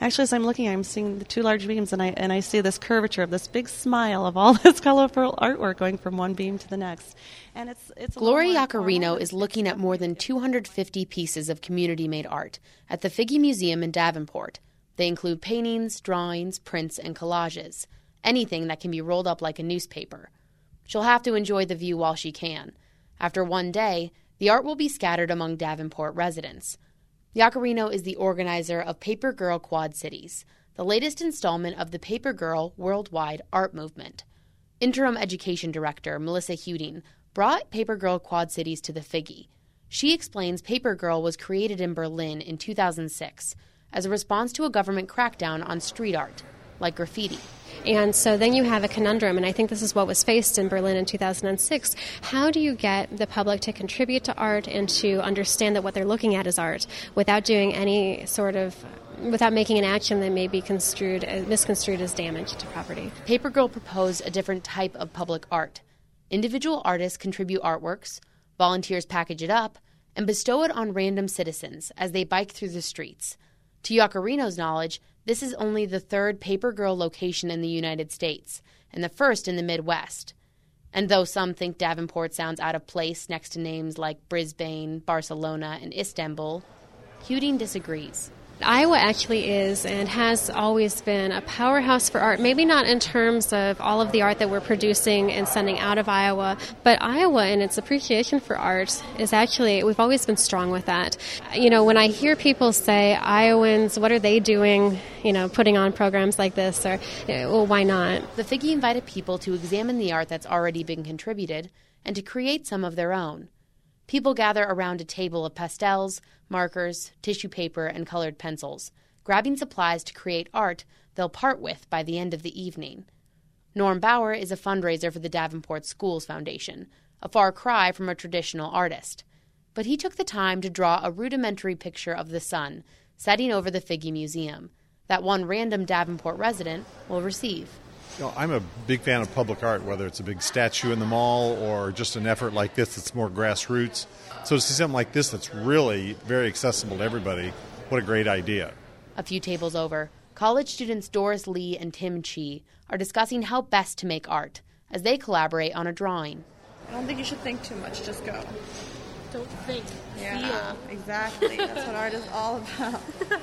Actually, as I'm seeing the two large beams, and I see this curvature of this big smile of all this colorful artwork going from one beam to the next. And it's Gloria Yaccarino is looking at more than 250 pieces of community-made art at the Figge Museum in Davenport. They include paintings, drawings, prints, and collages, anything that can be rolled up like a newspaper. She'll have to enjoy the view while she can. After one day, the art will be scattered among Davenport residents. Yaccarino is the organizer of Paper Girl Quad Cities, the latest installment of the Paper Girl worldwide art movement. Interim Education Director Melissa Huding brought Paper Girl Quad Cities to the Figge. She explains Paper Girl was created in Berlin in 2006 as a response to a government crackdown on street art, like graffiti. And so then you have a conundrum, and I think this is what was faced in Berlin in 2006. How do you get the public to contribute to art and to understand that what they're looking at is art without doing any without making an action that may be misconstrued as damage to property? Paper Girl proposed a different type of public art. Individual artists contribute artworks, volunteers package it up, and bestow it on random citizens as they bike through the streets. To Yaccarino's knowledge, this is only the third Paper Girl location in the United States, and the first in the Midwest. And though some think Davenport sounds out of place next to names like Brisbane, Barcelona, and Istanbul, Huding disagrees. Iowa actually is and has always been a powerhouse for art, maybe not in terms of all of the art that we're producing and sending out of Iowa, but Iowa and its appreciation for art is actually, we've always been strong with that. When I hear people say, Iowans, what are they doing, putting on programs like this, or, well, why not? The Figge invited people to examine the art that's already been contributed and to create some of their own. People gather around a table of pastels, markers, tissue paper, and colored pencils, grabbing supplies to create art they'll part with by the end of the evening. Norm Bauer is a fundraiser for the Davenport Schools Foundation, a far cry from a traditional artist. But he took the time to draw a rudimentary picture of the sun setting over the Figge Museum that one random Davenport resident will receive. I'm a big fan of public art, whether it's a big statue in the mall or just an effort like this that's more grassroots. So to see something like this that's really very accessible to everybody, what a great idea. A few tables over, college students Doris Lee and Tim Chi are discussing how best to make art as they collaborate on a drawing. I don't think you should think too much, just go. Don't think, feel. Exactly, that's what art is all about.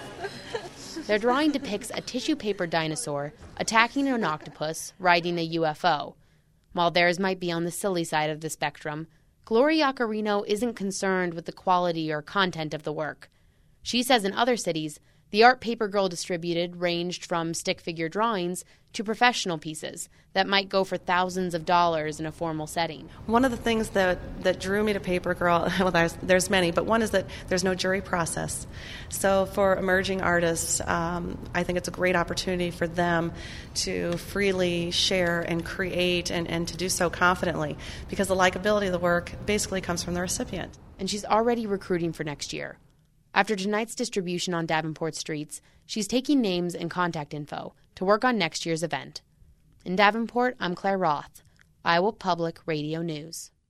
Their drawing depicts a tissue paper dinosaur attacking an octopus riding a UFO. While theirs might be on the silly side of the spectrum, Gloria Yaccarino isn't concerned with the quality or content of the work. She says in other cities, the art Paper Girl distributed ranged from stick figure drawings to professional pieces that might go for thousands of dollars in a formal setting. One of the things that drew me to Paper Girl, well, there's many, but one is that there's no jury process. So for emerging artists, I think it's a great opportunity for them to freely share and create and to do so confidently, because the likability of the work basically comes from the recipient. And she's already recruiting for next year. After tonight's distribution on Davenport streets, she's taking names and contact info to work on next year's event. In Davenport, I'm Claire Roth, Iowa Public Radio News.